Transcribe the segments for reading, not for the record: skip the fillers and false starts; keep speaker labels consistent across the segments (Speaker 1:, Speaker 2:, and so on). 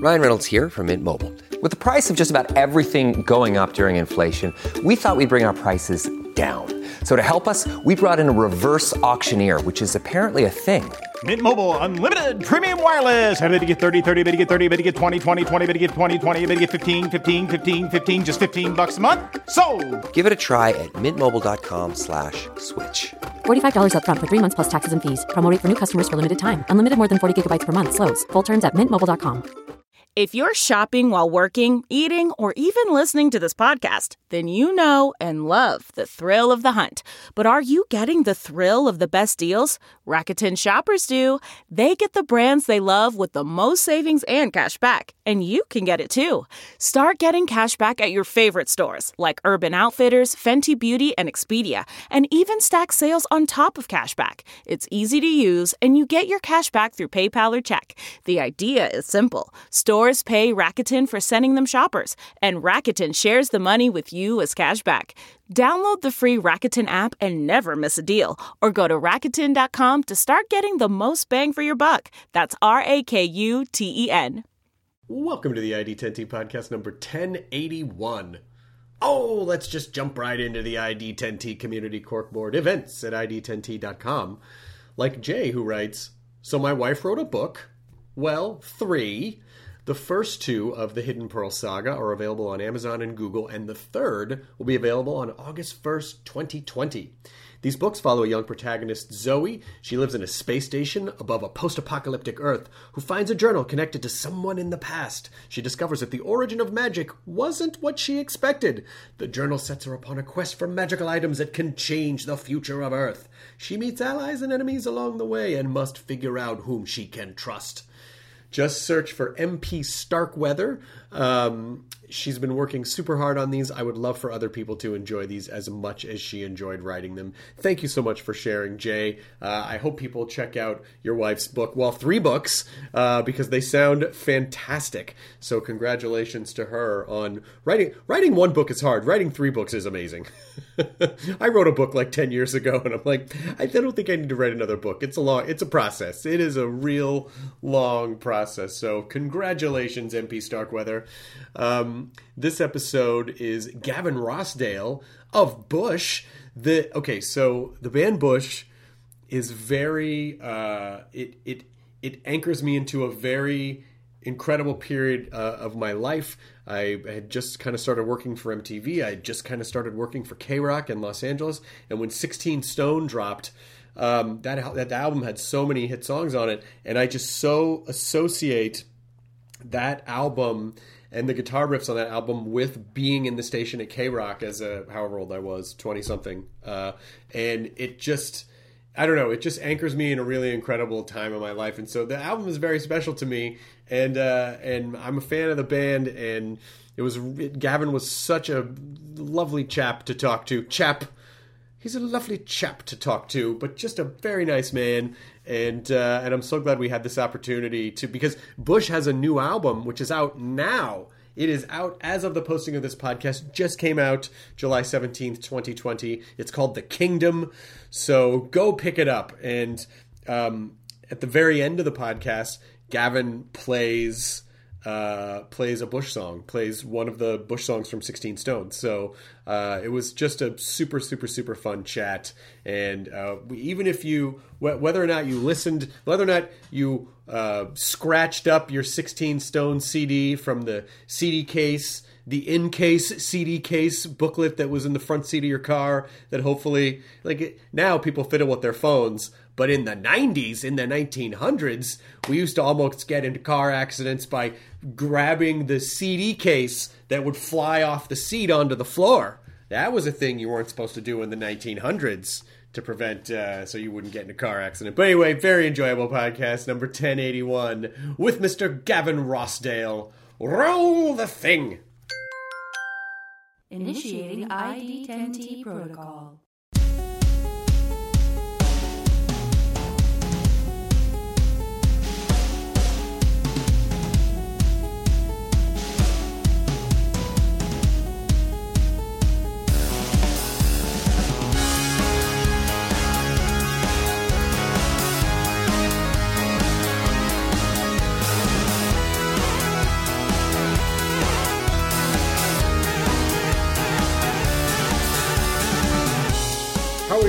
Speaker 1: Ryan Reynolds here from Mint Mobile. With the price of just about everything going up during inflation, we thought we'd bring our prices down. So to help us, we brought in a reverse auctioneer, which is apparently a thing.
Speaker 2: Mint Mobile Unlimited Premium Wireless. How to get 30, 30, bit to get 30, bit to get 20, 20, 20, bit to get 20, 20, bit to get 15, 15, 15, 15, just $15 a month? Sold!
Speaker 1: Give it a try at mintmobile.com/switch.
Speaker 3: $45 up front for 3 months plus taxes and fees. Promo rate for new customers for limited time. Unlimited more than 40 gigabytes per month. Slows full terms at mintmobile.com.
Speaker 4: If you're shopping while working, eating, or even listening to this podcast, then you know and love the thrill of the hunt. But are you getting the thrill of the best deals? Rakuten shoppers do. They get the brands they love with the most savings and cash back. And you can get it too. Start getting cash back at your favorite stores like Urban Outfitters, Fenty Beauty, and Expedia. And even stack sales on top of cash back. It's easy to use, and you get your cash back through PayPal or check. The idea is simple. Stores pay Rakuten for sending them shoppers, and Rakuten shares the money with you as cash back. Download the free Rakuten app and never miss a deal, or go to Rakuten.com to start getting the most bang for your buck. That's Rakuten.
Speaker 5: Welcome to the ID10T podcast number 1081. Oh, let's just jump right into the ID10T community corkboard events at ID10T.com. Like Jay, who writes, so my wife wrote a book. Well, 3. The first 2 of the Hidden Pearl saga are available on Amazon and Google, and the third will be available on August 1st, 2020. These books follow a young protagonist, Zoe. She lives in a space station above a post-apocalyptic Earth, who finds a journal connected to someone in the past. She discovers that the origin of magic wasn't what she expected. The journal sets her upon a quest for magical items that can change the future of Earth. She meets allies and enemies along the way and must figure out whom she can trust. Just search for MP Starkweather. She's been working super hard on these. I would love for other people to enjoy these as much as she enjoyed writing them. Thank you so much for sharing, Jay. I hope people check out your wife's book. Well, 3 books, because they sound fantastic. So congratulations to her on writing. Writing 1 book is hard. Writing 3 books is amazing. I wrote a book like 10 years ago, and I'm like, I don't think I need to write another book. It's a process. It is a real long process. So congratulations, MP Starkweather. This episode is Gavin Rossdale of Bush. So the band Bush is very it anchors me into a very incredible period of my life. I had just kind of started working for MTV. I had just kind of started working for K-Rock in Los Angeles. And when 16 Stone dropped, that album had so many hit songs on it. And I just so associate that album and the guitar riffs on that album with being in the station at K-Rock as however old I was, 20-something. And it just, I don't know, it just anchors me in a really incredible time of my life. And so the album is very special to me. And I'm a fan of the band. And Gavin was such a lovely chap to talk to. He's a lovely chap to talk to, but just a very nice man. And I'm so glad we had this opportunity because Bush has a new album, which is out now. It is out as of the posting of this podcast. Just came out July 17th, 2020. It's called The Kingdom. So go pick it up. And at the very end of the podcast, Gavin plays a Bush song, plays one of the Bush songs from 16 Stone. So it was just a super, super, super fun chat. And even if whether or not you listened, whether or not you scratched up your 16 Stone CD from the CD case, the in-case CD case booklet that was in the front seat of your car that hopefully, now people fiddle with their phones. But in the 90s, in the 1900s, we used to almost get into car accidents by grabbing the CD case that would fly off the seat onto the floor. That was a thing you weren't supposed to do in the 1900s to prevent, so you wouldn't get in a car accident. But anyway, very enjoyable podcast, number 1081, with Mr. Gavin Rossdale. Roll the thing!
Speaker 6: Initiating ID10T protocol.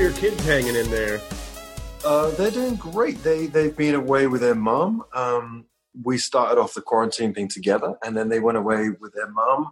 Speaker 5: your kids hanging in there?
Speaker 7: They're doing great. They've been away with their mum. We started off the quarantine thing together, and then they went away with their mum,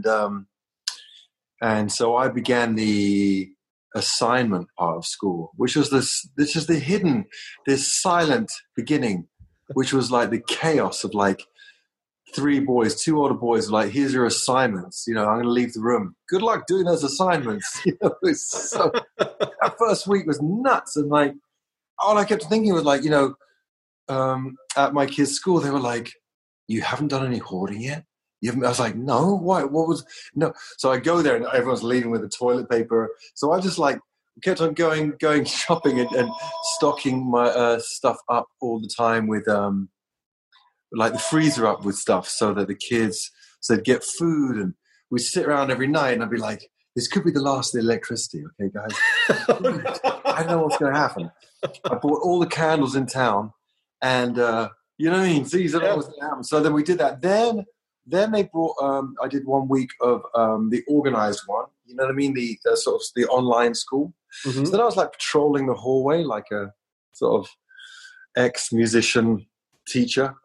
Speaker 7: and so I began the assignment part of school, which was this is the hidden, this silent beginning, which was like the chaos of like 3 boys, 2 older boys, like, here's your assignments. I'm going to leave the room. Good luck doing those assignments. So that first week was nuts, and like all I kept thinking was like, at my kids' school, they were like, "You haven't done any hoarding yet?" I was like, "No, why? What was no?" So I go there, and everyone's leaving with the toilet paper. So I just like kept on going shopping and stocking my stuff up all the time with like the freezer up with stuff, so that the kids they'd get food, and we'd sit around every night, and I'd be like, "This could be the last of the electricity, okay, guys? I don't know what's going to happen." I bought all the candles in town, and you know what I mean? So you don't know what's going to happen. So then we did that. Then they brought. I did 1 week of the organized one. You know what I mean? The sort of the online school. Mm-hmm. So then I was like patrolling the hallway like a sort of ex-musician teacher.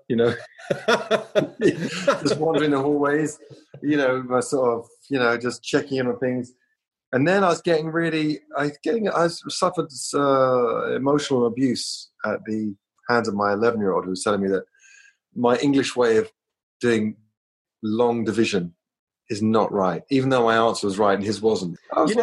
Speaker 7: Just wandering the hallways. My sort of just checking in on things. And then I was getting I suffered emotional abuse at the hands of my 11-year-old, who was telling me that my English way of doing long division is not right, even though my answer was right and his wasn't.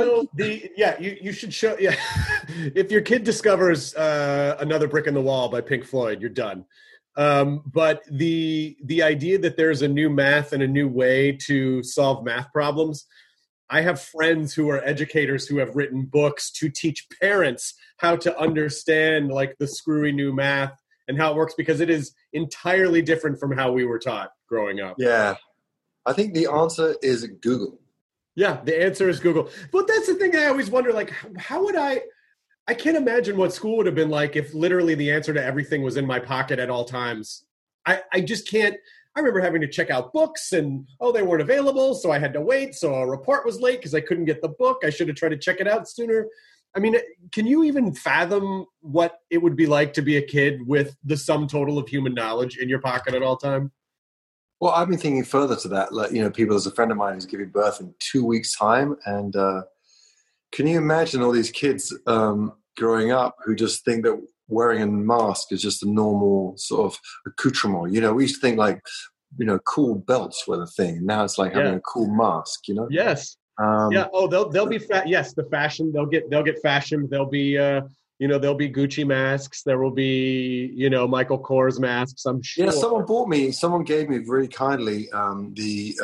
Speaker 5: You should show. Yeah, if your kid discovers Another Brick in the Wall by Pink Floyd, you're done. But the idea that there's a new math and a new way to solve math problems. I have friends who are educators who have written books to teach parents how to understand like the screwy new math and how it works, because it is entirely different from how we were taught growing up.
Speaker 7: Yeah. I think the answer is Google.
Speaker 5: Yeah, the answer is Google. But that's the thing I always wonder, like, how would I can't imagine what school would have been like if literally the answer to everything was in my pocket at all times. I just can't. I remember having to check out books and, they weren't available, so I had to wait. So a report was late because I couldn't get the book. I should have tried to check it out sooner. I mean, can you even fathom what it would be like to be a kid with the sum total of human knowledge in your pocket at all time?
Speaker 7: Well, I've been thinking further to that. Like, people, there's a friend of mine who's giving birth in 2 weeks' time. And can you imagine all these kids growing up who just think that wearing a mask is just a normal sort of accoutrement? We used to think like, cool belts were the thing. Now it's like having a cool mask,
Speaker 5: Yes. They'll be fat. Yes. The fashion, they'll get fashion. There'll be, there'll be Gucci masks. There will be, Michael Kors masks, I'm sure.
Speaker 7: Yeah. Someone gave me very kindly, the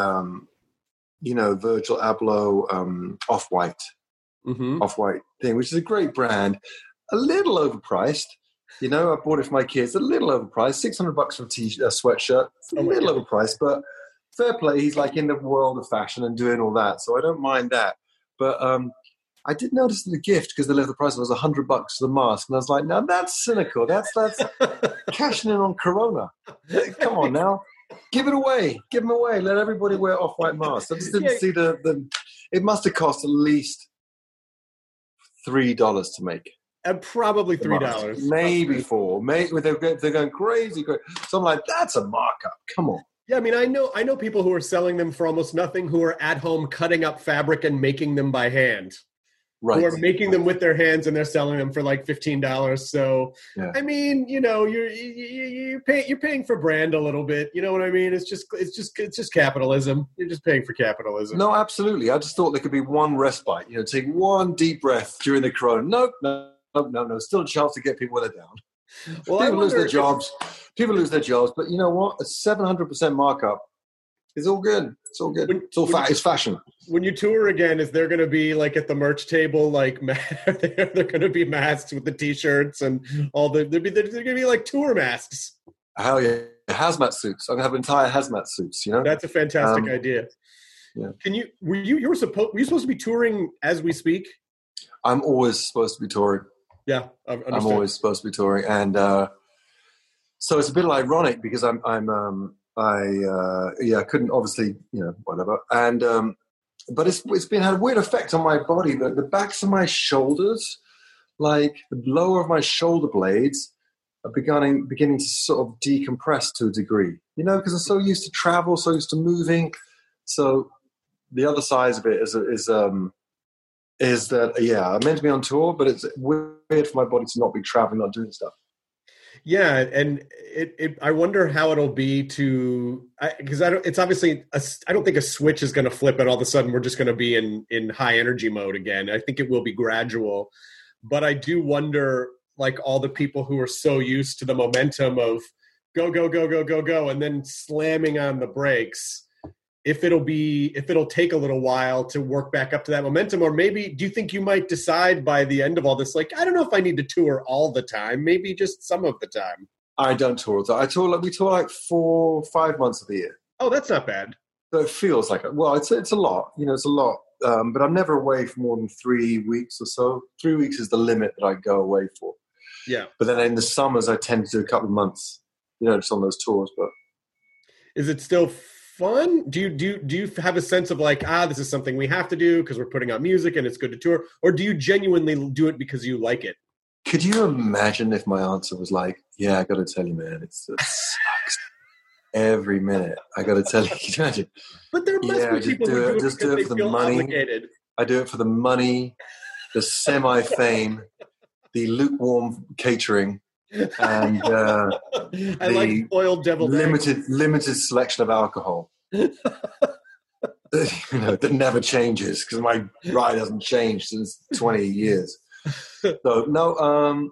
Speaker 7: Virgil Abloh, Off-White, Off-White thing, which is a great brand. A little overpriced, I bought it for my kids. A little overpriced, $600 for a sweatshirt. It's a little overpriced, but fair play. He's like in the world of fashion and doing all that, so I don't mind that. But I did notice the gift, because the price was $100 for the mask, and I was like, now that's cynical. That's cashing in on Corona. Come on now, give it away. Give them away. Let everybody wear Off-White masks. I just didn't see the. It must have cost at least $3 to make.
Speaker 5: And probably $3,
Speaker 7: maybe $4. Maybe they're going crazy. So I'm like, that's a markup. Come on.
Speaker 5: Yeah, I mean, I know people who are selling them for almost nothing, who are at home cutting up fabric and making them by hand. Right. Who are making them with their hands, and they're selling them for like $15. So, yeah. I mean, you're paying for brand a little bit. You know what I mean? It's just capitalism. You're just paying for capitalism.
Speaker 7: No, absolutely. I just thought there could be one respite. Take one deep breath during the corona. No. Still a chance to get people where they're down. Well, people lose their jobs. But you know what? A 700% markup is all good. It's all good. It's fashion.
Speaker 5: When you tour again, is there going to be like at the merch table, like they're going to be masks with the T-shirts and all the? There's going to be like tour masks.
Speaker 7: Hell yeah, hazmat suits. I'm going to have entire hazmat suits.
Speaker 5: That's a fantastic idea.
Speaker 7: Yeah.
Speaker 5: Were you supposed to be touring as we speak?
Speaker 7: I'm always supposed to be touring.
Speaker 5: Yeah,
Speaker 7: I'm always supposed to be touring, and so it's a bit ironic because I couldn't obviously whatever, and but it's had a weird effect on my body. The backs of my shoulders like the lower of my shoulder blades are beginning to sort of decompress to a degree, you know, because I'm so used to travel, so used to moving. So the other side of it is that, yeah, I'm meant to be on tour, but it's weird for my body to not be traveling, not doing stuff.
Speaker 5: Yeah, and I wonder how it'll be because it's obviously I don't think a switch is going to flip and all of a sudden we're just going to be in high energy mode again. I think it will be gradual, but I do wonder, like, all the people who are so used to the momentum of go go go go go go and then slamming on the brakes, if it'll take a little while to work back up to that momentum. Or maybe, do you think you might decide by the end of all this, like, I don't know if I need to tour all the time, maybe just some of the time?
Speaker 7: I don't tour. We tour like 4 or 5 months of the year.
Speaker 5: Oh, that's not bad.
Speaker 7: So it feels like it's a lot, you know, it's a lot. But I'm never away for more than 3 weeks or so. 3 weeks is the limit that I go away for.
Speaker 5: Yeah.
Speaker 7: But then in the summers, I tend to do a couple of months, you know, just on those tours. But
Speaker 5: is it still fun? Do you have a sense of like, this is something we have to do because we're putting out music and it's good to tour? Or do you genuinely do it because you like it?
Speaker 7: Could you imagine if my answer was like, yeah, I got to tell you, man, it sucks every minute. I got to tell you, can you imagine?
Speaker 5: But there must be people who do it because they feel obligated.
Speaker 7: I do it for the money, the semi-fame, the lukewarm catering, and
Speaker 5: I like boiled deviled
Speaker 7: limited selection of alcohol. You know, that never changes because my ride hasn't changed since 20 years. So no,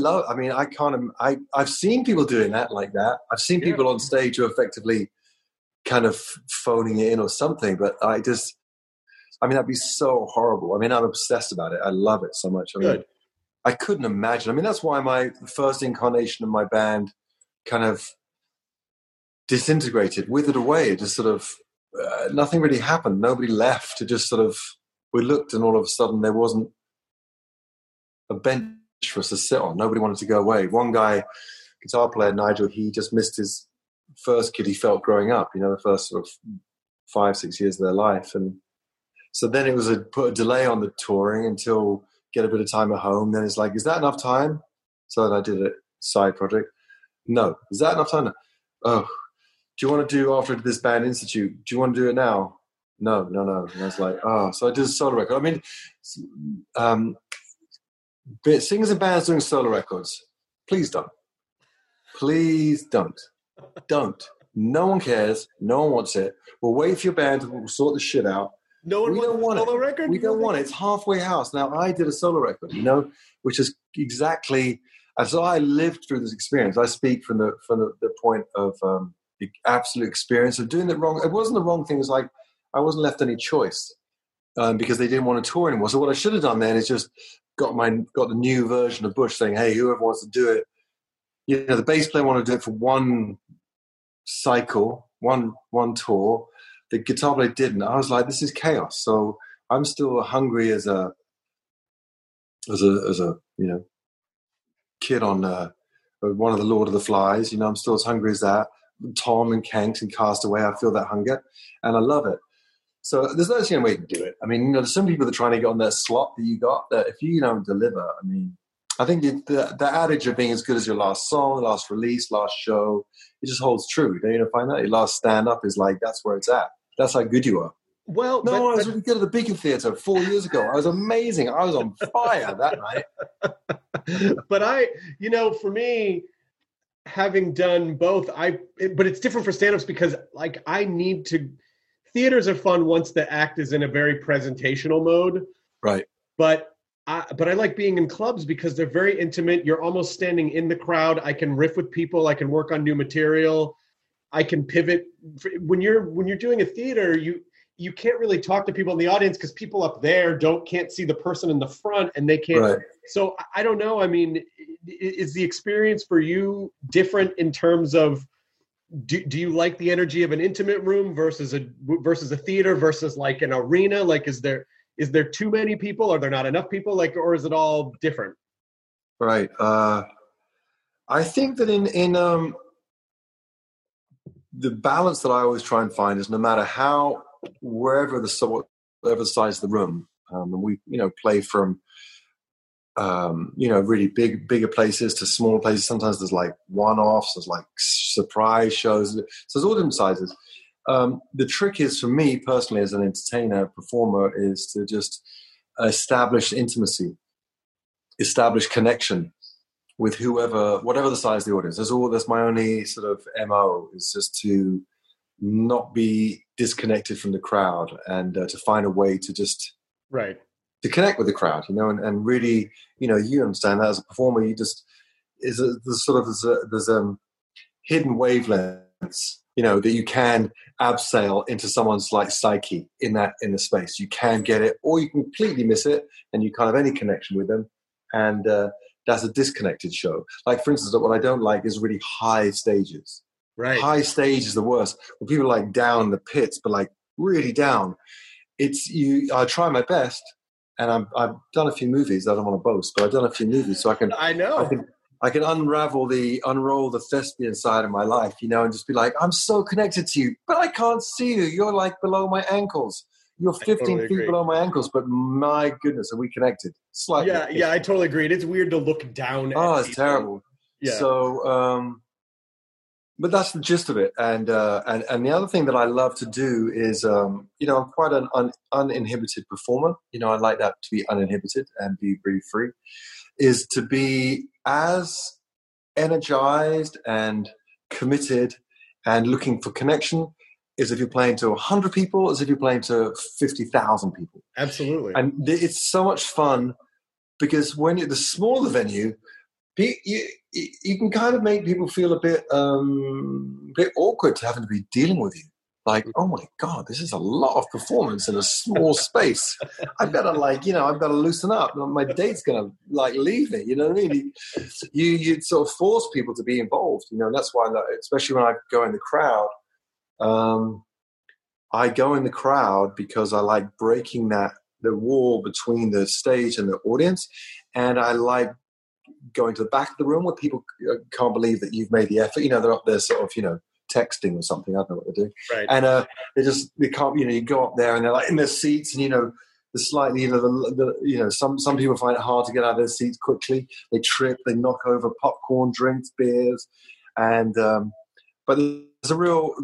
Speaker 7: I've seen people doing that like that. I've seen people on stage who are effectively kind of phoning it in or something, but that'd be so horrible. I mean, I'm obsessed about it. I love it so much. I mean,
Speaker 5: good.
Speaker 7: I couldn't imagine. I mean, that's why my first incarnation of my band kind of disintegrated, withered away. It just sort of, nothing really happened. Nobody left. It just sort of, we looked and all of a sudden there wasn't a bench for us to sit on. Nobody wanted to go away. One guy, guitar player, Nigel, he just missed his first kid he felt growing up, you know, the first sort of 5-6 years of their life. And so then it was put a delay on the touring until get a bit of time at home. Then it's like, is that enough time? So then I did a side project. No. Is that enough time? Oh, do you want to do, after this band institute, do you want to do it now? No. And I was like, so I did a solo record. I mean, singers and bands doing solo records, please don't. Please don't. Don't. No one cares. No one wants it. We'll wait for your band. We'll sort the shit out.
Speaker 5: No one wants a solo record?
Speaker 7: We don't want it. It's halfway house. Now, I did a solo record, you know, which is exactly... And so I lived through this experience. I speak from the point of the absolute experience of doing it wrong. It wasn't the wrong thing. It was like I wasn't left any choice because they didn't want to tour anymore. So what I should have done then is just got the new version of Bush saying, hey, whoever wants to do it, you know, the bass player wanted to do it for one cycle, one tour. The guitar player didn't. I was like, this is chaos. So I'm still hungry as a you know, kid on one of the Lord of the Flies. You know, I'm still as hungry as that. Tom and Kanks and Castaway, I feel that hunger, and I love it. So there's no other way to do it. I mean, you know, there's some people that are trying to get on that slot that you got, that if you don't deliver, I mean, I think the adage of being as good as your last song, last release, last show, it just holds true. Don't you find that? Your last stand-up is like, that's where it's at. That's how good you are.
Speaker 5: Well,
Speaker 7: I was really good at the Beacon Theatre 4 years ago. I was amazing. I was on fire that night.
Speaker 5: But you know, for me, having done both, but it's different for stand-ups because, like, I need to... Theaters are fun once the act is in a very presentational mode.
Speaker 7: Right.
Speaker 5: But I like being in clubs because they're very intimate. You're almost standing in the crowd. I can riff with people. I can work on new material. I can pivot. When you're doing a theater, you can't really talk to people in the audience because people up there can't see the person in the front, and they can't. Right. So I don't know. I mean, is the experience for you different in terms of, do you like the energy of an intimate room versus a theater versus like an arena? Like, is there too many people? Are there not enough people? Like, or is it all different?
Speaker 7: Right. I think that in the balance that I always try and find is no matter wherever the size of the room, and we, you know, play from really bigger places to smaller places. Sometimes there's like one-offs, there's like surprise shows. So there's all different sizes. The trick is, for me personally, as an entertainer, performer, is to just establish intimacy, establish connection with whatever the size of the audience. That's my only sort of MO, is just to not be disconnected from the crowd, and to find a way to just to connect with the crowd, and really, you understand that as a performer, you just there's hidden wavelengths, that you can abseil into someone's like psyche in the space. You can get it, or you completely miss it, and you can't have any connection with them, and that's a disconnected show. Like, for instance, what I don't like is really high stages. Right, high stage is the worst. When people are like down in the pits, but like really down. I try my best, and I've done a few movies. I don't want to boast, but I've done a few movies, so I can unroll the thespian side of my life, and just be like, I'm so connected to you, but I can't see you. You're like below my ankles. You're 15 feet below my ankles, but my goodness, are we connected? Slightly.
Speaker 5: Yeah, I totally agree. It's weird to look down at
Speaker 7: it's people. Terrible. Yeah. So, but that's the gist of it. And the other thing that I love to do is, I'm quite an uninhibited performer. I like that, to be uninhibited and be really free, is to be as energized and committed and looking for connection as if you're playing to 100 people, as if you're playing to 50,000 people.
Speaker 5: Absolutely.
Speaker 7: And it's so much fun, because when you're the smaller venue, you can kind of make people feel a bit awkward to having to be dealing with you. Like, oh my God, this is a lot of performance in a small space. I better I've got to loosen up. My date's going to leave me. You know what I mean? You sort of force people to be involved. And that's why, especially when I go in the crowd, I go in the crowd because I like breaking the wall between the stage and the audience, and I like going to the back of the room where people can't believe that you've made the effort. They're up there sort of, texting or something. I don't know what they're doing. Right. And they can't, you go up there and they're like in their seats, and, the slightly, some people find it hard to get out of their seats quickly. They trip, they knock over popcorn, drinks, beers. And, but there's a real,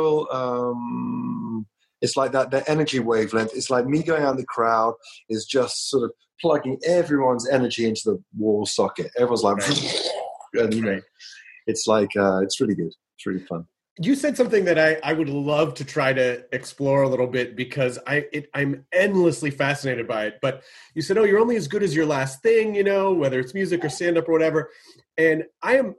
Speaker 7: it's like that energy wavelength. It's like me going out in the crowd is just sort of plugging everyone's energy into the wall socket. Everyone's like, and, it's like, it's really good. It's really fun.
Speaker 5: You said something that I would love to try to explore a little bit, because I'm endlessly fascinated by it. But you said, you're only as good as your last thing, whether it's music or stand-up or whatever. And I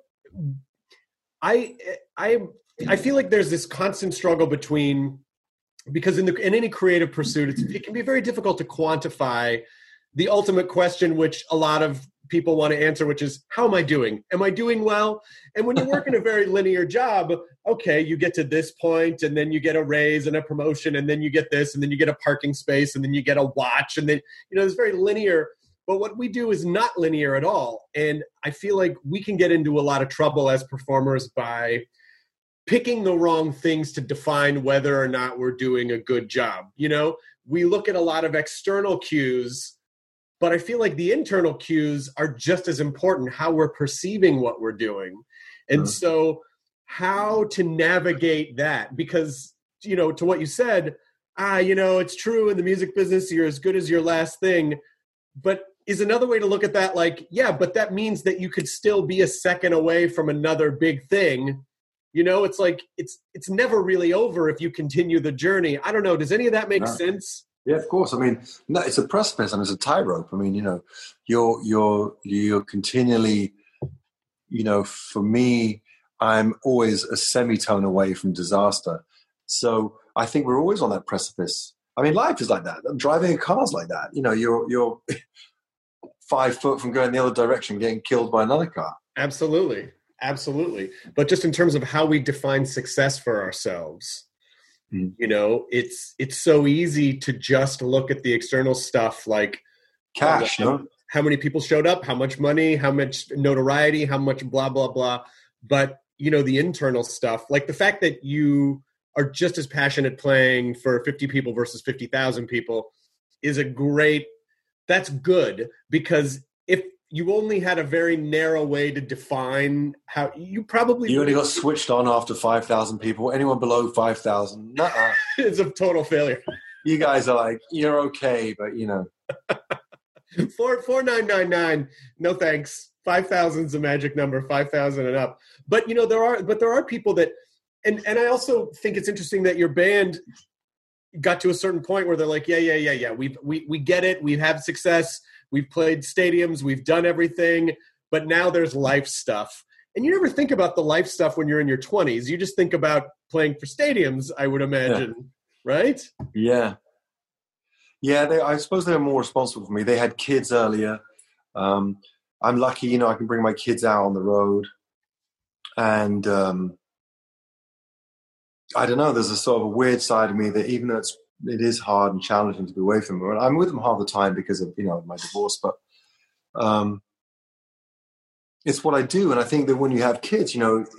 Speaker 5: feel like there's this constant struggle between, because in any creative pursuit, it can be very difficult to quantify the ultimate question, which a lot of people want to answer, which is, how am I doing? Am I doing well? And when you work in a very linear job, okay, you get to this point, and then you get a raise and a promotion, and then you get this, and then you get a parking space, and then you get a watch, and then, it's very linear. But what we do is not linear at all. And I feel like we can get into a lot of trouble as performers by picking the wrong things to define whether or not we're doing a good job. We look at a lot of external cues, but I feel like the internal cues are just as important, how we're perceiving what we're doing. And so how to navigate that, because, to what you said, it's true in the music business, you're as good as your last thing. But is another way to look at that like, yeah, but that means that you could still be a second away from another big thing. It's like, it's never really over if you continue the journey. I don't know. Does any of that make sense?
Speaker 7: Yeah, of course. I mean, no, it's a precipice and it's a tightrope. I mean, you're continually, for me, I'm always a semitone away from disaster. So I think we're always on that precipice. I mean, life is like that. Driving a car's like that. You're 5 foot from going the other direction, getting killed by another car.
Speaker 5: Absolutely. But just in terms of how we define success for ourselves, it's so easy to just look at the external stuff, like
Speaker 7: cash,
Speaker 5: how many people showed up, how much money, how much notoriety, how much blah, blah, blah. But, the internal stuff, like the fact that you are just as passionate playing for 50 people versus 50,000 people is that's good, because if you only had a very narrow way to define how you probably
Speaker 7: You only got switched on after 5,000 people. Anyone below 5,000, nuh-uh.
Speaker 5: it's a total failure.
Speaker 7: You guys are like, you're okay, but
Speaker 5: 4999, no thanks. 5,000 is a magic number, 5,000 and up. But there are people that, and I also think it's interesting that your band got to a certain point where they're like, yeah. We get it. We've had success. We've played stadiums. We've done everything. But now there's life stuff. And you never think about the life stuff when you're in your 20s. You just think about playing for stadiums, I would imagine, right?
Speaker 7: Yeah. Yeah, I suppose they're more responsible for me. They had kids earlier. I'm lucky, I can bring my kids out on the road. And I don't know, there's a sort of a weird side of me that even though it is hard and challenging to be away from them, I'm with them half the time because of, my divorce, but it's what I do. And I think that when you have kids,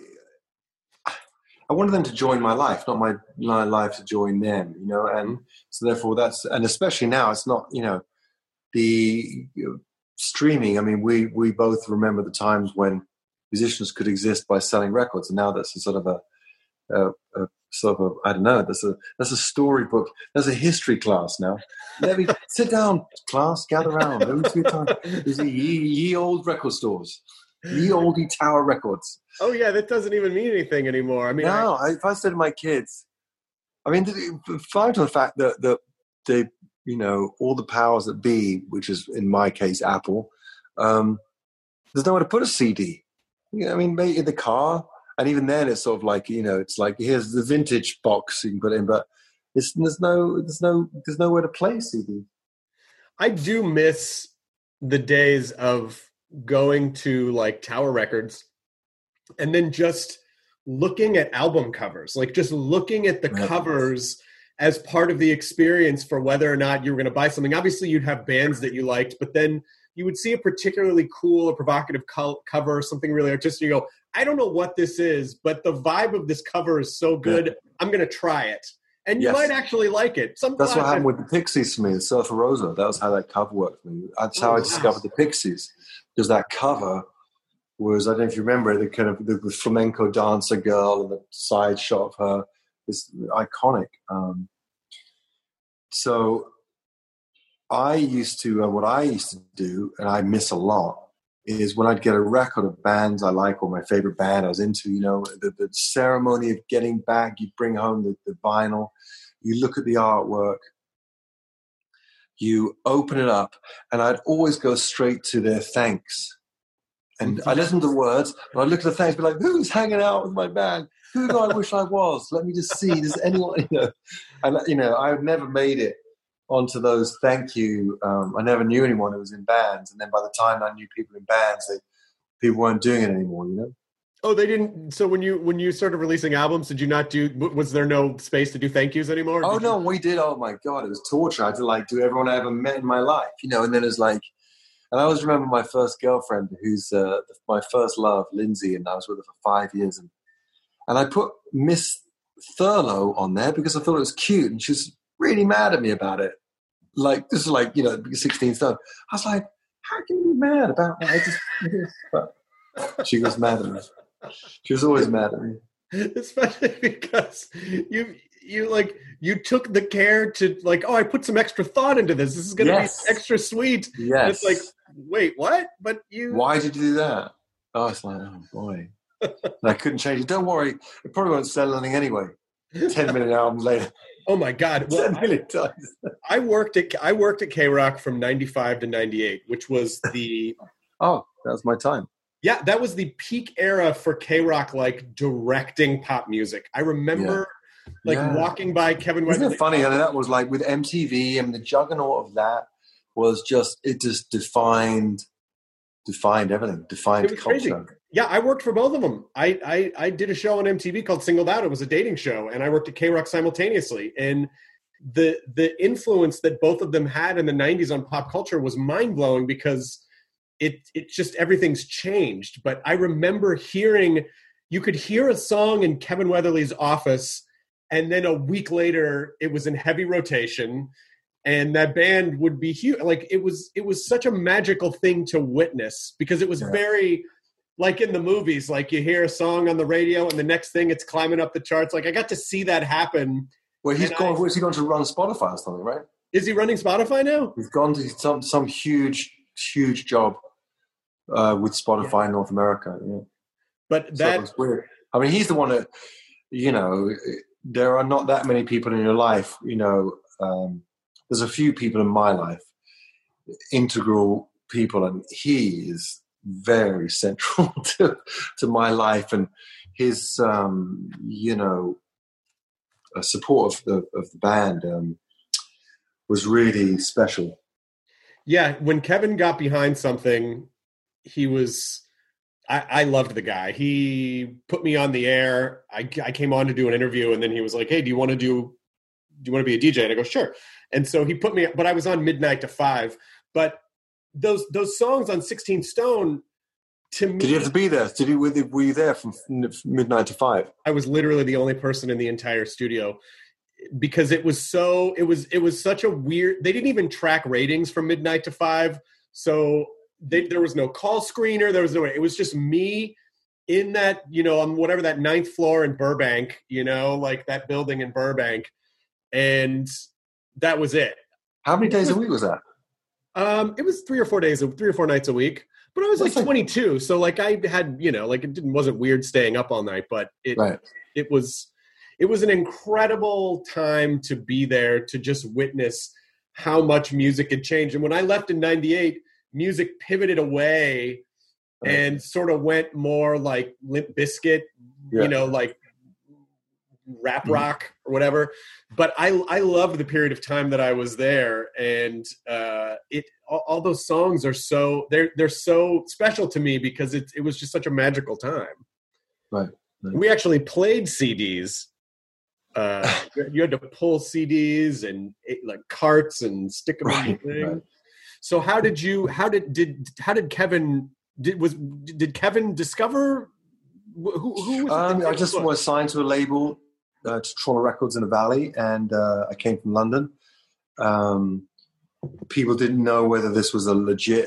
Speaker 7: I wanted them to join my life, not my life to join them, and so therefore and especially now it's not, the streaming. I mean, we both remember the times when musicians could exist by selling records, and now that's a sort of I don't know, that's a storybook. There's a history class now. Let me sit down, class, gather around. There's ye old record stores, ye oldie Tower Records.
Speaker 5: Oh yeah, that doesn't even mean anything anymore. I mean,
Speaker 7: if I said to my kids, I mean, far to the fact that they, all the powers that be, which is in my case Apple, there's nowhere to put a CD. I mean, maybe in the car. And even then, it's sort of like, it's like, here's the vintage box you can put in, but there's nowhere to play CD.
Speaker 5: I do miss the days of going to like Tower Records and then just looking at album covers, like just looking at the covers as part of the experience for whether or not you were going to buy something. Obviously, you'd have bands that you liked, but then you would see a particularly cool or provocative cover, something really artistic. You go, I don't know what this is, but the vibe of this cover is so good, I'm going to try it. And you might actually like it.
Speaker 7: That's what happened with the Pixies for me, Surfer Rosa. That was how that cover worked for me. That's how I discovered the Pixies. Because that cover was, I don't know if you remember, the kind of the flamenco dancer girl and the side shot of her is iconic. So what I used to do, and I miss a lot, is when I'd get a record of bands I like or my favorite band I was into, the ceremony of getting back, you bring home the vinyl, you look at the artwork, you open it up, and I'd always go straight to their thanks. And I listen to the words, and I'd look at the thanks, be like, who's hanging out with my band? Who do I wish I was? Let me just see. Does anyone, And, I've never made it onto those thank you. I never knew anyone who was in bands. And then by the time I knew people in bands, people weren't doing it anymore,
Speaker 5: Oh, they didn't. So when you started releasing albums, did you not was there no space to do thank yous anymore?
Speaker 7: Oh, no, we did. Oh my God, it was torture. I had to do everyone I ever met in my life, and then it's like, and I always remember my first girlfriend who's my first love, Lindsay, and I was with her for 5 years. And I put Miss Thurlow on there because I thought it was cute, and she was really mad at me about it. Like, this is 16 stone. I was like, how can you be mad about that? She was mad at me. She was always mad at me.
Speaker 5: Especially because you took the care to I put some extra thought into this. This is going to be extra sweet.
Speaker 7: Yes.
Speaker 5: And it's like, wait, what? But
Speaker 7: why did you do that? Oh, it's like, oh boy. I couldn't change it. Don't worry. It probably won't sell anything anyway. 10-minute album later.
Speaker 5: Oh my God! Well,
Speaker 7: 10 million times.
Speaker 5: I worked at K-Rock from 95 to 98, which was the
Speaker 7: that was my time.
Speaker 5: Yeah, that was the peak era for K-Rock, directing pop music. I remember walking by Kevin Weatherly.
Speaker 7: Isn't it funny? And that was with MTV, and the juggernaut of that was just defined everything, defined culture.
Speaker 5: Crazy. Yeah, I worked for both of them. I did a show on MTV called Singled Out. It was a dating show, and I worked at K-Rock simultaneously. And the influence that both of them had in the 90s on pop culture was mind-blowing because it just everything's changed. But I remember you could hear a song in Kevin Weatherly's office, and then a week later it was in heavy rotation. and that band would be huge. Like it was such a magical thing to witness, because it was very like in the movies, like you hear a song on the radio and the next thing it's climbing up the charts. Like I got to see that happen.
Speaker 7: Well, he's gone to run Spotify or something, right?
Speaker 5: Is he running Spotify now?
Speaker 7: He's gone to some huge job with Spotify in North America. Yeah.
Speaker 5: But
Speaker 7: that was weird. I mean, he's the one that, you know, there are not that many people in your life, you know. There's a few people in my life, integral people, and he is very central to my life, and his you know, support of the band was really special.
Speaker 5: Yeah, when Kevin got behind something, he was. I loved the guy. He put me on the air. I came on to do an interview, and then he was like, "Hey, do you want to be a DJ?" And I go, "Sure." And so he put me, but I was on Midnight to 5. But those songs on 16 Stone, to me,
Speaker 7: did you have to be there? Were you there from Midnight to 5?
Speaker 5: I was literally the only person in the entire studio, because it was such a weird. They didn't even track ratings from Midnight to 5, so there was no call screener. There was no. It was just me in that, you know, on whatever that 9th floor in Burbank, you know, like that building in Burbank, and that was it.
Speaker 7: How many days a week was that?
Speaker 5: It was 3 or 4 nights a week. But I was like 22, so like I had, you know, like wasn't weird staying up all night, but it was an incredible time to be there, to just witness how much music had changed. And when I left in '98, music pivoted away and sort of went more like Limp Bizkit, you know, like rap rock or whatever. But I loved the period of time that I was there, and all those songs are they're so special to me, because it was just such a magical time.
Speaker 7: Right.
Speaker 5: We actually played CDs. You had to pull CDs and like carts and stick them in the thing. Right. So did Kevin discover who was
Speaker 7: I just was signed to a label, to Trawler Records in the Valley, and I came from London. People didn't know whether this was a legit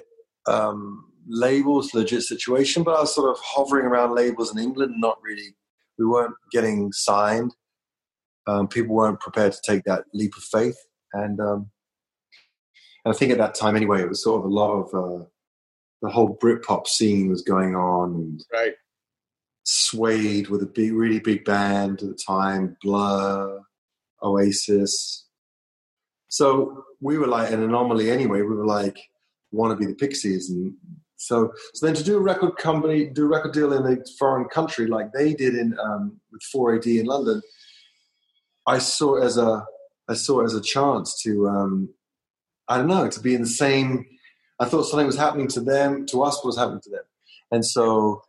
Speaker 7: legit situation, but I was sort of hovering around labels in England, not really. We weren't getting signed. People weren't prepared to take that leap of faith, and I think at that time anyway, it was sort of a lot of the whole Britpop scene was going on, and Suede with a really big band at the time, Blur, Oasis. So we were like an anomaly anyway. We were like, want to be the Pixies. And so then to do a record deal in a foreign country like they did with 4AD in London, I saw it as a chance to, I don't know, to be in the same. I thought something was happening to them, to us, what was happening to them. And so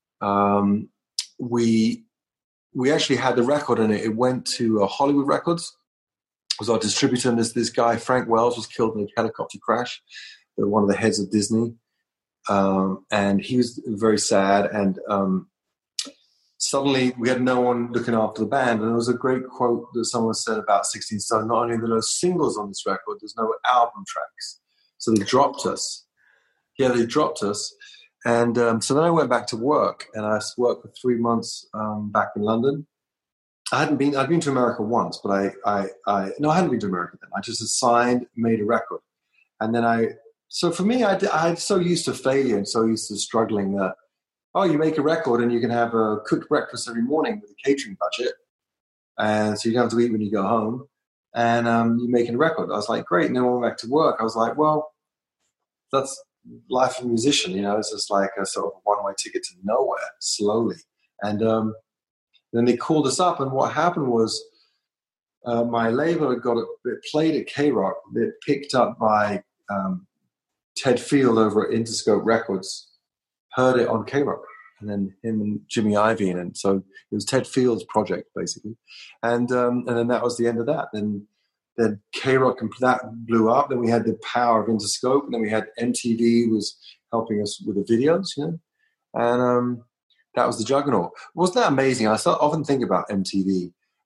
Speaker 7: we actually had the record, and it went to Hollywood Records. It was our distributor, and this guy, Frank Wells, was killed in a helicopter crash. One of the heads of Disney. And he was very sad, and suddenly we had no one looking after the band. And there was a great quote that someone said about 16 Stone: not only are there no singles on this record, there's no album tracks. So they dropped us. Yeah, they dropped us. And so then I went back to work, and I worked for 3 months back in London. I'd been to America once, but I hadn't been to America then. I just had signed, made a record. And then so for me, I'm so used to failure and so used to struggling that, you make a record and you can have a cooked breakfast every morning with a catering budget. And so you don't have to eat when you go home. And you're making a record. I was like, great. And then when I went back to work, I was like, well, that's life of a musician. You know, it's just like a sort of one-way ticket to nowhere, slowly. And then they called us up. And what happened was my label had got it played at K-Rock. It picked up by Ted Field over at Interscope Records, heard it on K-Rock, and then him and Jimmy Iovine, and so it was Ted Field's project basically, and then that was the end of that. Then K-Rock, that blew up. Then we had the power of Interscope, and then we had MTV was helping us with the videos, you know, and that was the juggernaut. Wasn't that amazing? I often think about MTV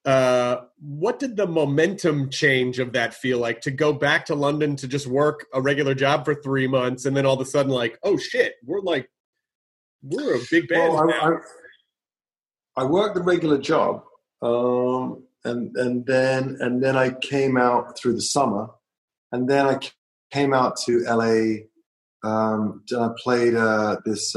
Speaker 5: What did the momentum change of that feel like, to go back to London to just work a regular job for 3 months, and then all of a sudden, like, oh shit, we're a big band now.
Speaker 7: I worked the regular job, and then I came out through the summer, and then I came out to LA. I played this.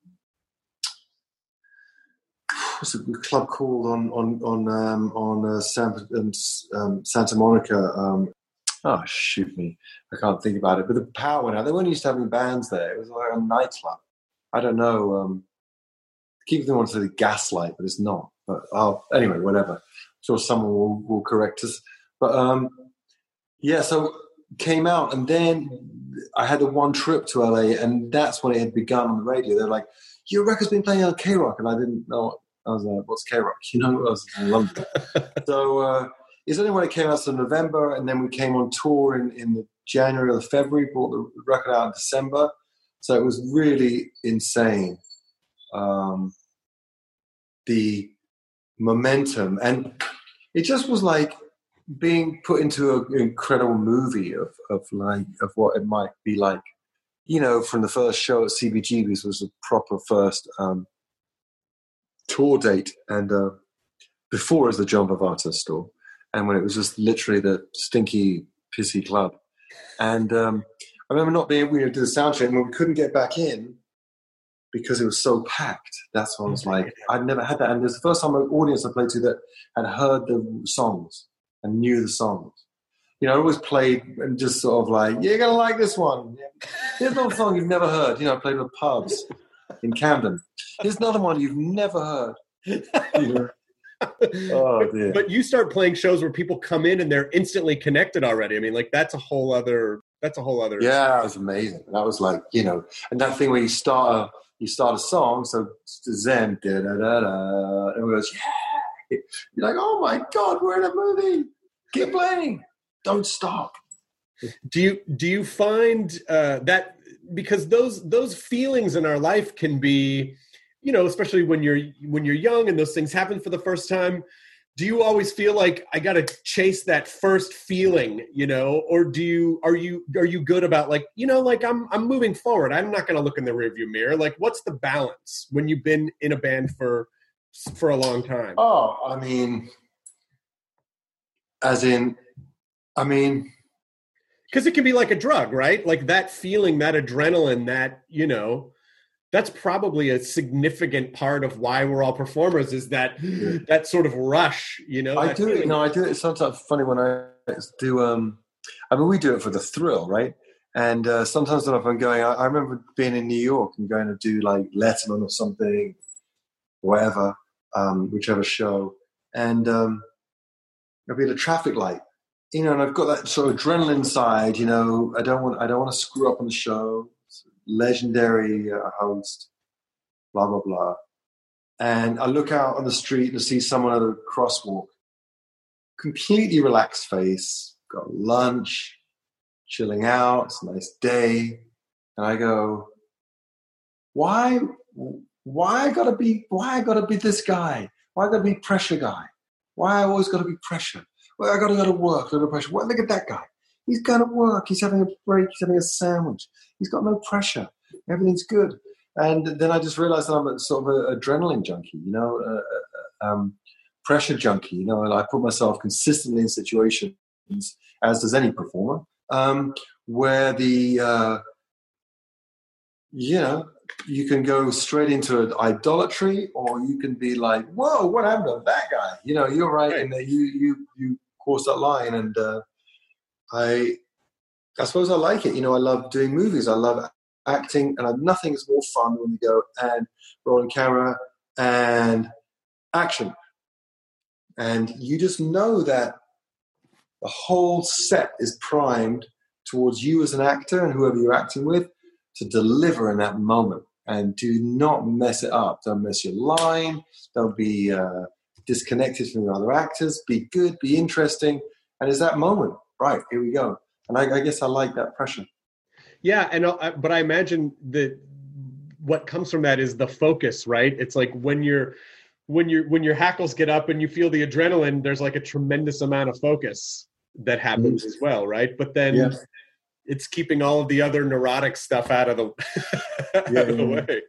Speaker 7: What's a club called on Santa Monica? Oh, shoot me! I can't think about it. But the power went out. They weren't used to having bands there. It was like a nightclub. I don't know. Keep them wanting to say the Gaslight, but it's not. But anyway, whatever. I'm sure someone will correct us. But yeah, so came out, and then I had the one trip to LA, and that's when it had begun on the radio. They're like, "Your record's been playing on K-Rock," and I didn't know. I was like, "What's K-Rock?" You know, I was in London. So it's only when it came out in November, and then we came on tour in the January or the February. Brought the record out in December, so it was really insane. The momentum, and it just was like being put into an incredible movie of what it might be like. You know, from the first show at CBGB's was a proper first tour date, and before it was the John Bavatta store, and when it was just literally the stinky, pissy club. And I remember not being able to do the sound check, and when we couldn't get back in because it was so packed, that's when I was like, I'd never had that. And it was the first time an audience I played to that had heard the songs and knew the songs. You know, I always played and just sort of like, you're going to like this one. Here's another song you've never heard. You know, I played with pubs in Camden. Here's another one you've never heard. You know? Oh, dear.
Speaker 5: But you start playing shows where people come in and they're instantly connected already. I mean, like, that's a whole other. Yeah,
Speaker 7: that was amazing. That was like, you know, and that thing where you start a song, so Zen, da da da da, and it goes, yeah. You're like, oh my God, we're in a movie. Keep playing. Don't stop.
Speaker 5: Do you find that, because those feelings in our life can be, you know, especially when you're young and those things happen for the first time, do you always feel like I got to chase that first feeling, you know, or are you good about, like, you know, like I'm moving forward. I'm not going to look in the rearview mirror. Like, what's the balance when you've been in a band for a long time?
Speaker 7: Oh, I mean,
Speaker 5: because it can be like a drug, right? Like that feeling, that adrenaline, that, you know, that's probably a significant part of why we're all performers, is that sort of rush, you know?
Speaker 7: I do it. It's sometimes funny when I do, we do it for the thrill, right? And sometimes when I'm going, I remember being in New York and going to do like Letterman or something, whatever, whichever show. And I'll be at a traffic light, you know, and I've got that sort of adrenaline side, you know, I don't want to screw up on the show. Legendary host, blah, blah, blah. And I look out on the street and see someone at a crosswalk, completely relaxed face, got lunch, chilling out, it's a nice day. And I go, why I gotta be this guy? Why I gotta be pressure guy? Why I always gotta be pressure? Well, I gotta go to work, go to pressure. Well, look at that guy. He's going to work. He's having a break. He's having a sandwich. He's got no pressure. Everything's good. And then I just realized that I'm a sort of an adrenaline junkie, you know, pressure junkie. You know, and I put myself consistently in situations, as does any performer, where the, you know, you can go straight into idolatry, or you can be like, whoa, what happened to that guy? You know, you're right. And you cross that line, and I suppose I like it. You know, I love doing movies. I love acting, and nothing is more fun when you go and rolling camera and action. And you just know that the whole set is primed towards you as an actor and whoever you're acting with to deliver in that moment. And do not mess it up. Don't mess your line. Don't be disconnected from the other actors. Be good, be interesting. And it's that moment. Right, here we go. And I guess I like that pressure.
Speaker 5: Yeah, but I imagine that what comes from that is the focus, right? It's like when you're when your hackles get up and you feel the adrenaline, there's like a tremendous amount of focus that happens as well, right? But then it's keeping all of the other neurotic stuff out of the way.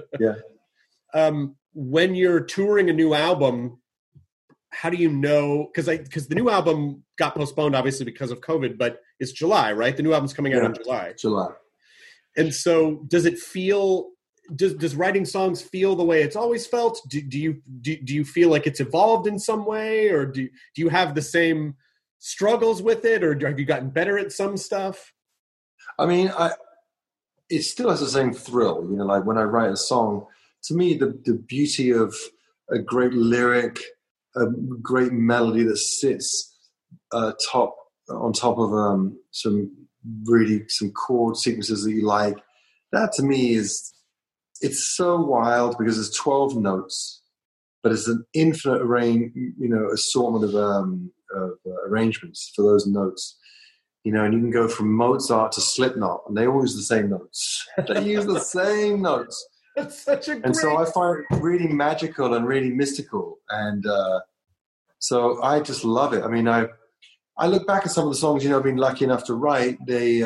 Speaker 5: When you're touring a new album, how do you know? Because the new album got postponed, obviously, because of COVID, but it's July, right? The new album's coming out in July. And so does it feel... Does writing songs feel the way it's always felt? Do you feel like it's evolved in some way, or do you have the same struggles with it, or have you gotten better at some stuff?
Speaker 7: I mean, it still has the same thrill, you know, like when I write a song, to me, the beauty of a great lyric, a great melody that sits on top of some chord sequences that you like, that to me it's so wild because there's 12 notes, but it's an infinite assortment of arrangements for those notes. You know, and you can go from Mozart to Slipknot, and they all use the same notes. They use the same notes.
Speaker 5: That's such a great...
Speaker 7: And so I find it really magical and really mystical. And so I just love it. I mean, I look back at some of the songs, you know, I've been lucky enough to write. They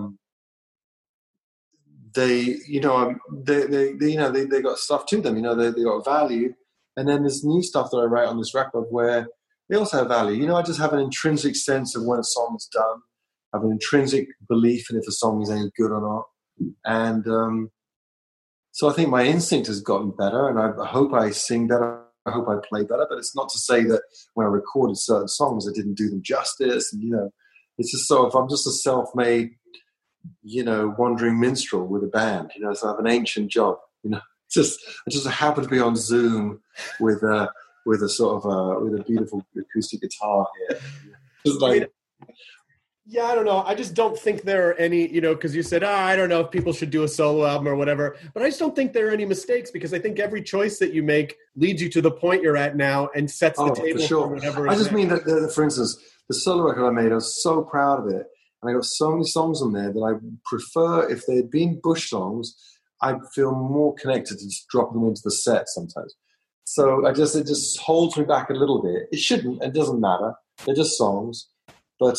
Speaker 7: got stuff to them, you know, they got value. And then there's new stuff that I write on this record where they also have value. You know, I just have an intrinsic sense of when a song is done. I have an intrinsic belief in if a song is any good or not. And so I think my instinct has gotten better, and I hope I sing better. I hope I play better. But it's not to say that when I recorded certain songs, I didn't do them justice. And, you know, it's just sort of, I'm just a self-made, you know, wandering minstrel with a band, you know, so I have an ancient job, you know. I just happen to be on Zoom with a sort of with a beautiful acoustic guitar here. Just like,
Speaker 5: yeah, I don't know. I just don't think there are any, you know, because you said, I don't know if people should do a solo album or whatever, but I just don't think there are any mistakes, because I think every choice that you make leads you to the point you're at now and sets the table for whatever.
Speaker 7: I just mean that, for instance, the solo record I made, I was so proud of it. And I got so many songs on there that I prefer, if they had been Bush songs, I'd feel more connected to just drop them into the set sometimes. So it just holds me back a little bit. It shouldn't, it doesn't matter. They're just songs. But,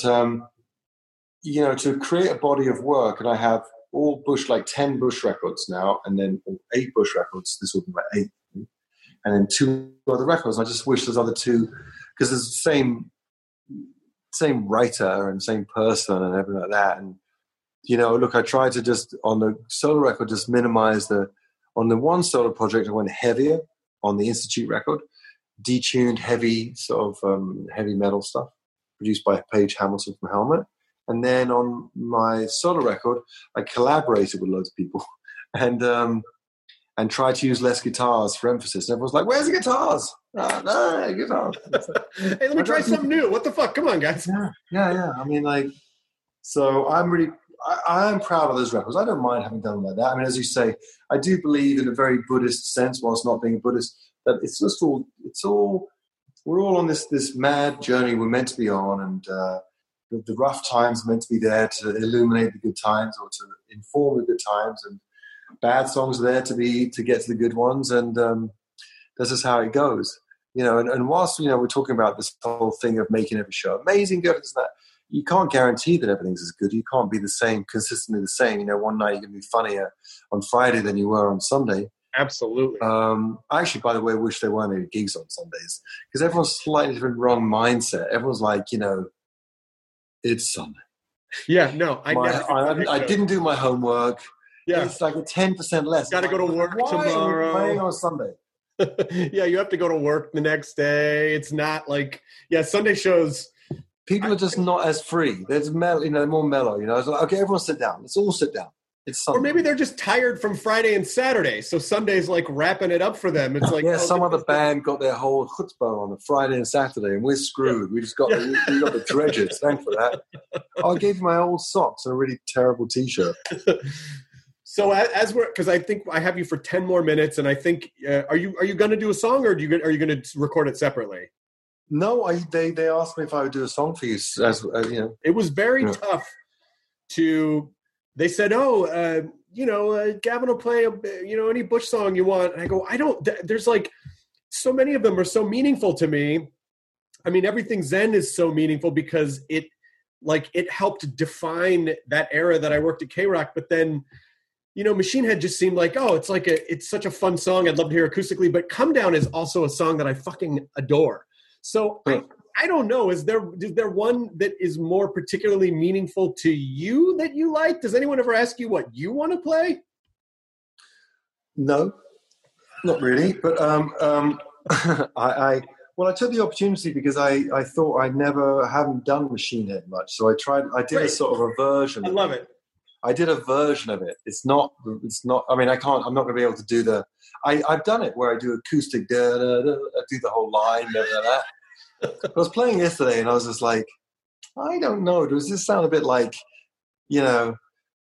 Speaker 7: you know, to create a body of work, and I have all Bush, like 10 Bush records now, and then 8 Bush records. This will be my 8th. And then 2 other records. I just wish there's other 2, because there's the same writer and same person and everything like that. And, you know, look, I tried to just, on the solo record, just minimize on the one solo project, I went heavier on the Institute record, detuned heavy, sort of heavy metal stuff produced by Paige Hamilton from Helmet. And then on my solo record, I collaborated with loads of people and tried to use less guitars for emphasis. And everyone's like, where's the guitars? No, guitars.
Speaker 5: Hey, let me try something new. What the fuck? Come on, guys.
Speaker 7: Yeah. I mean, like, so I am proud of those records. I don't mind having done them like that. I mean, as you say, I do believe in a very Buddhist sense, whilst not being a Buddhist, that it's just we're all on this mad journey we're meant to be on, and the rough times are meant to be there to illuminate the good times or to inform the good times, and bad songs are there to get to the good ones, and this is how it goes. You know, and whilst, you know, we're talking about this whole thing of making every show amazing, good, it's that, you can't guarantee that everything's as good. You can't be the same, consistently the same. You know, one night you're going to be funnier on Friday than you were on Sunday.
Speaker 5: Absolutely.
Speaker 7: I actually, by the way, wish there weren't any gigs on Sundays, because everyone's slightly different, wrong mindset. Everyone's like, you know, it's Sunday.
Speaker 5: Yeah, no,
Speaker 7: I didn't do my homework. Yeah, it's like a 10% less.
Speaker 5: Got to go to work tomorrow.
Speaker 7: Why are we playing on Sunday?
Speaker 5: Yeah, you have to go to work the next day. It's not like, Sunday shows.
Speaker 7: People are just not as free. They're mellow, you know, they're more mellow. You know, it's like, okay, everyone sit down. Let's all sit down. It's Sunday.
Speaker 5: Or maybe they're just tired from Friday and Saturday, so Sunday's like wrapping it up for them. It's like,
Speaker 7: some other band got their whole chutzpah on a Friday and Saturday, and we're screwed. We just got we got the dredges. Thanks for that. I gave you my old socks and a really terrible T-shirt.
Speaker 5: So because I think I have you for 10 more minutes, and I think are you going to do a song, or are you going to record it separately?
Speaker 7: No, they asked me if I would do a song for you. As you know,
Speaker 5: it was very tough to. They said, Gavin will play any Bush song you want. And I go, I don't. There's like so many of them are so meaningful to me. I mean, everything Zen is so meaningful because it helped define that era that I worked at K-Rock. But then, you know, Machine Head just seemed like, oh, it's such a fun song. I'd love to hear acoustically, but Come Down is also a song that I fucking adore. So I don't know. Is there one that is more particularly meaningful to you that you like? Does anyone ever ask you what you want to play?
Speaker 7: No, not really. But I took the opportunity because I thought I haven't done Machine Head much. So I did a sort of a version.
Speaker 5: I love it.
Speaker 7: I did a version of it. It's not, I mean, I'm not going to be able to do I've done it where I do acoustic, I do the whole line, that. I was playing yesterday and I was just like, I don't know. Does this sound a bit like, you know,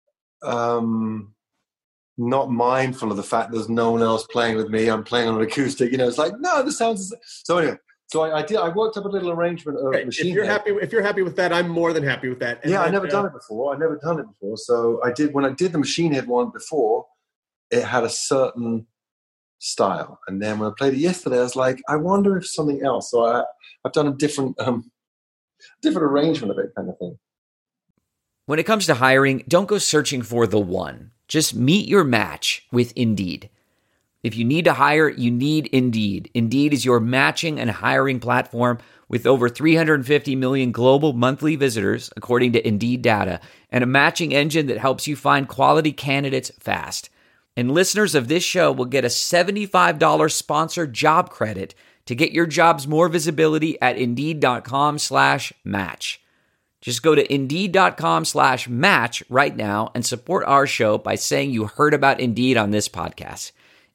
Speaker 7: not mindful of the fact there's no one else playing with me? I'm playing on an acoustic. You know, it's like, no, this sounds... So anyway, I worked up a little arrangement of Machine Head.
Speaker 5: If you're happy with that, I'm more than happy with that.
Speaker 7: And I've never done it before. So when I did the Machine Head one before, it had a certain style. And then when I played it yesterday, I was like, I wonder if something else. So I've done a different arrangement of it, kind of thing.
Speaker 8: When it comes to hiring, don't go searching for the one. Just meet your match with Indeed. If you need to hire, you need Indeed. Indeed is your matching and hiring platform with over 350 million global monthly visitors, according to Indeed data, and a matching engine that helps you find quality candidates fast. And listeners of this show will get a $75 sponsored job credit to get your jobs more visibility at Indeed.com/match. Just go to Indeed.com/match right now and support our show by saying you heard about Indeed on this podcast.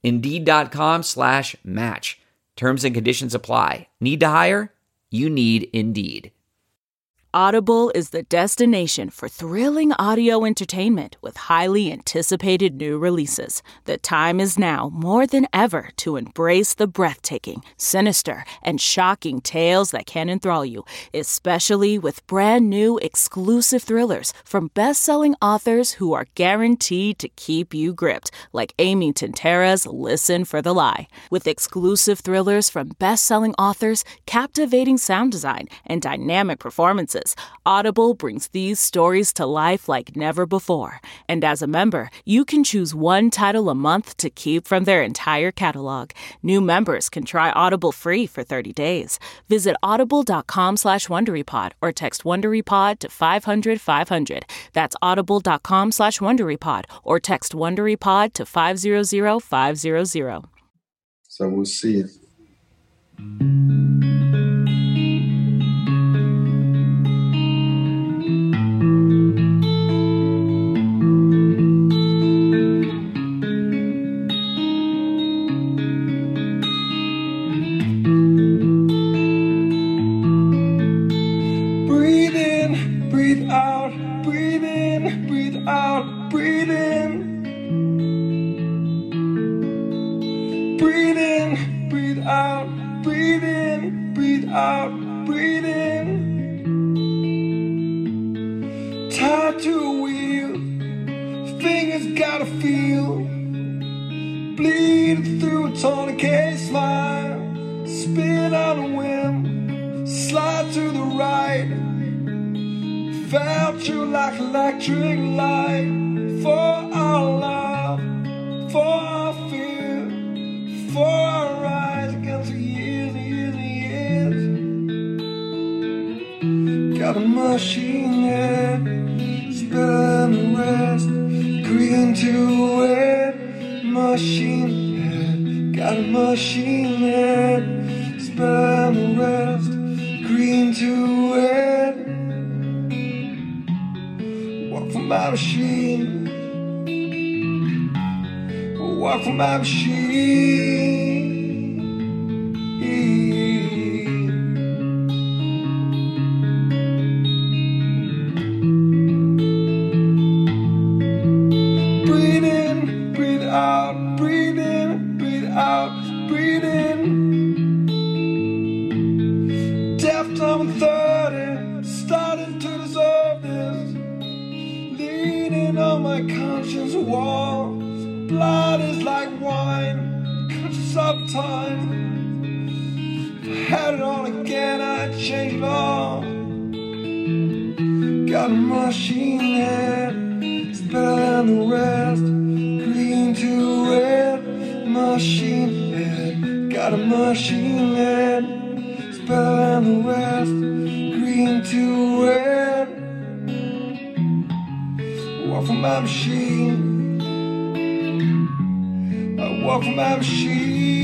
Speaker 8: Indeed.com/match. Terms and conditions apply. Need to hire? You need Indeed.
Speaker 4: Audible is the destination for thrilling audio entertainment with highly anticipated new releases. The time is now more than ever to embrace the breathtaking, sinister, and shocking tales that can enthrall you, especially with brand new exclusive thrillers from best-selling authors who are guaranteed to keep you gripped, like Amy Tintera's Listen for the Lie. With exclusive thrillers from best-selling authors, captivating sound design, and dynamic performances, Audible brings these stories to life like never before. And as a member, you can choose one title a month to keep from their entire catalog. New members can try Audible free for 30 days. Visit audible.com/WonderyPod or text WonderyPod to 500-500. That's audible.com/WonderyPod or text WonderyPod to 500-500.
Speaker 7: So we'll see it.
Speaker 9: Electric light for our love, for our fear, for our rise against the years and years and years. Got a machine head, spin the rest, green to red. Machine head, got a machine head, spin the rest, green to red. For my machine, walk for my machine. Breathe in, breathe out, breathe in, breathe out, breathe in. Deft on 30, starting to deserve this. Leaning on my conscience wall, blood is like wine, conscious of time. had it all again, I'd change it all. Got a machine head, it's better than the rest. Green to red, machine head. Got a machine head, it's better than the rest. Green to red. Walk for my machine. I walk for my machine.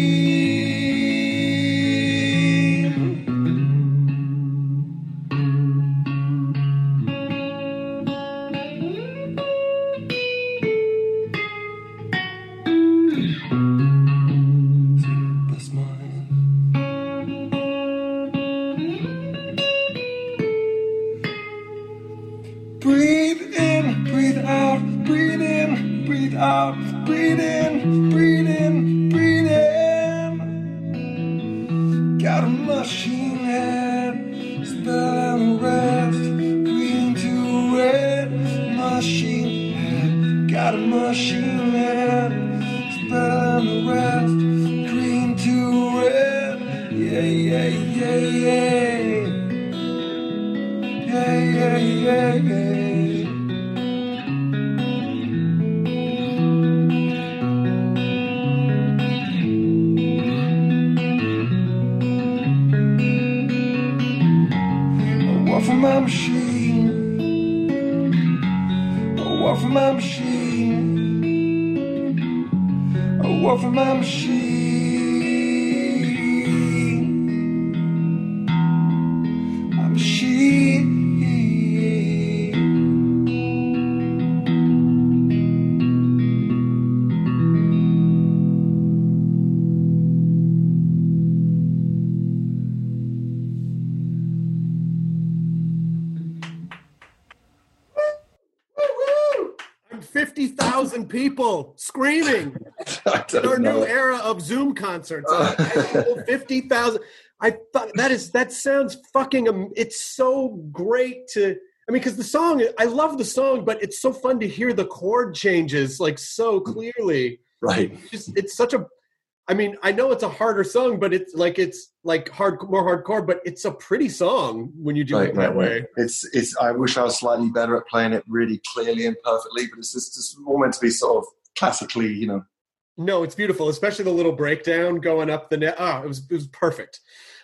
Speaker 9: Breathe in, breathe out, breathe in, breathe out, breathe in, breathe in, breathe in. Got a machine head, it's better than the rest. Green to red, machine head. Got a machine head, it's better than the rest. Green to red, yeah, yeah, yeah, yeah. Yeah, yeah, yeah, yeah. For my machine, I walk for my machine, I walk for my machine, my machine.
Speaker 5: Woo! 50,000 people screaming. Our new era of Zoom concerts. 50,000. I thought that sounds fucking. It's so great to. I mean, because the song, I love the song, but it's so fun to hear the chord changes like so clearly.
Speaker 7: Right.
Speaker 5: It's such a. I mean, I know it's a harder song, but it's like more hardcore, but it's a pretty song when you do it that way.
Speaker 7: It's. I wish I was slightly better at playing it really clearly and perfectly, but it's just all meant to be sort of classically, you know.
Speaker 5: No, it's beautiful, especially the little breakdown going up the net. It was perfect.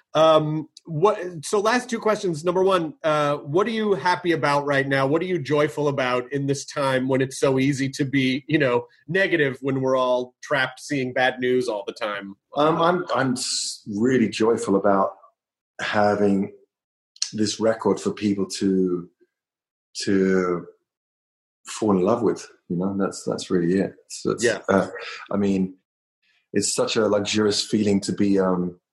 Speaker 5: So last two questions. Number one, what are you happy about right now? What are you joyful about in this time when it's so easy to be, negative when we're all trapped seeing bad news all the time?
Speaker 7: I'm really joyful about having this record for people to fall in love with. That's really it. Yeah. I mean, it's such a luxurious feeling to be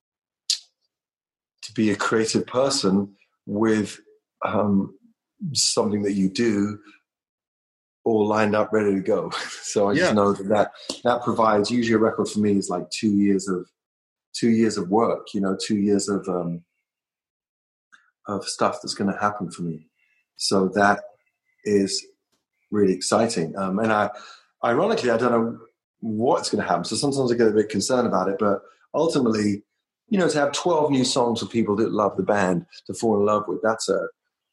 Speaker 7: a creative person with something that you do all lined up, ready to go. So I just know that provides. Usually, a record for me is like 2 years of work. 2 years of stuff that's going to happen for me. So that is really exciting. And ironically, I don't know what's going to happen. So sometimes I get a bit concerned about it, but ultimately, to have 12 new songs for people that love the band to fall in love with, that's a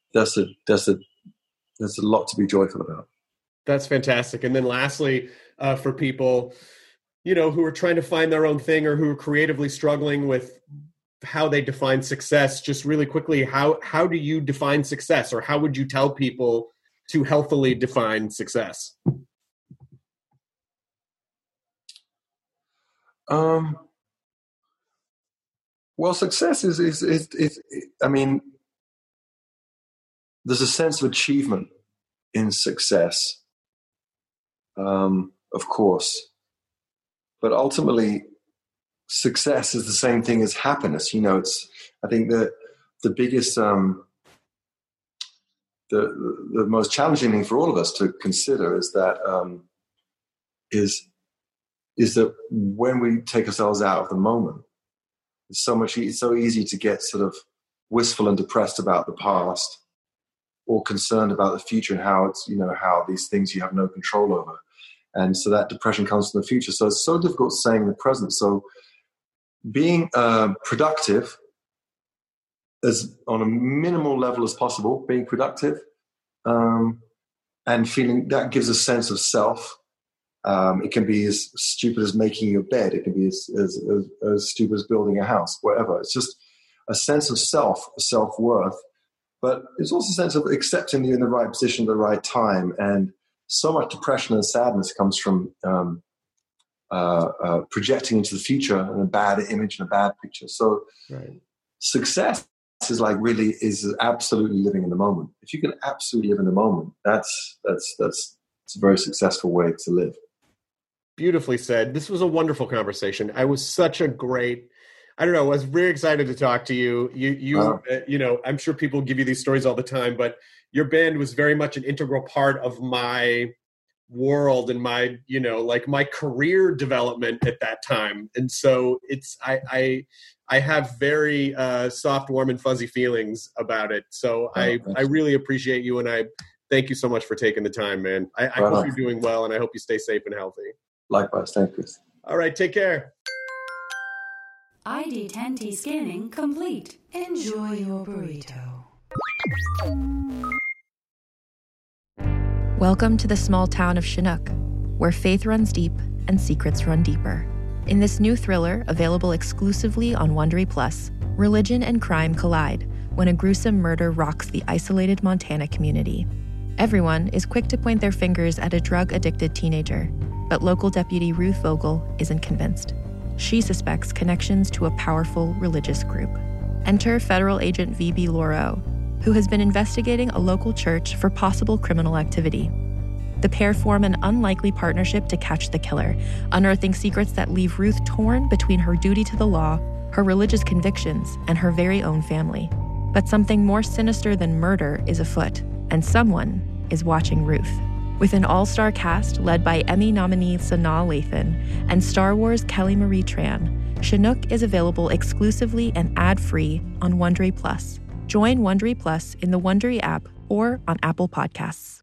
Speaker 7: lot to be joyful about.
Speaker 5: That's fantastic. And then lastly, for people, who are trying to find their own thing or who are creatively struggling with how they define success, just really quickly, how do you define success, or how would you tell people to healthily define success?
Speaker 7: Well, success is I mean, there's a sense of achievement in success, of course, but ultimately, success is the same thing as happiness. I think that the biggest, the most challenging thing for all of us to consider is that when we take ourselves out of the moment, it's so easy to get sort of wistful and depressed about the past, or concerned about the future and how it's, how these things you have no control over. And so that depression comes from the future. So it's so difficult staying in the present. So being productive as on a minimal level as possible, being productive, and feeling that gives a sense of self. It can be as stupid as making your bed. It can be as stupid as building a house, whatever. It's just a sense of self-worth. But it's also a sense of accepting you're in the right position at the right time. And so much depression and sadness comes from projecting into the future and a bad image and a bad picture. So success is absolutely living in the moment. If you can absolutely live in the moment, that's a very successful way to live.
Speaker 5: Beautifully said. This was a wonderful conversation. I was such a great, I was very excited to talk to you. I'm sure people give you these stories all the time, but your band was very much an integral part of my world and my, my career development at that time. And so I have very soft, warm, and fuzzy feelings about it. So I really appreciate you, and I thank you so much for taking the time, man. I hope you're doing well, and I hope you stay safe and healthy.
Speaker 7: Likewise. Thank you. All
Speaker 5: right. Take care.
Speaker 6: ID10T scanning complete. Enjoy your burrito.
Speaker 10: Welcome to the small town of Chinook, where faith runs deep and secrets run deeper. In this new thriller, available exclusively on Wondery Plus, religion and crime collide when a gruesome murder rocks the isolated Montana community. Everyone is quick to point their fingers at a drug-addicted teenager, but local deputy Ruth Vogel isn't convinced. She suspects connections to a powerful religious group. Enter federal agent V.B. Laureau, who has been investigating a local church for possible criminal activity. The pair form an unlikely partnership to catch the killer, unearthing secrets that leave Ruth torn between her duty to the law, her religious convictions, and her very own family. But something more sinister than murder is afoot, and someone is watching Ruth. With an all-star cast led by Emmy nominee Sanaa Lathan and Star Wars Kelly Marie Tran, Chinook is available exclusively and ad-free on Wondery Plus. Join Wondery Plus in the Wondery app or on Apple Podcasts.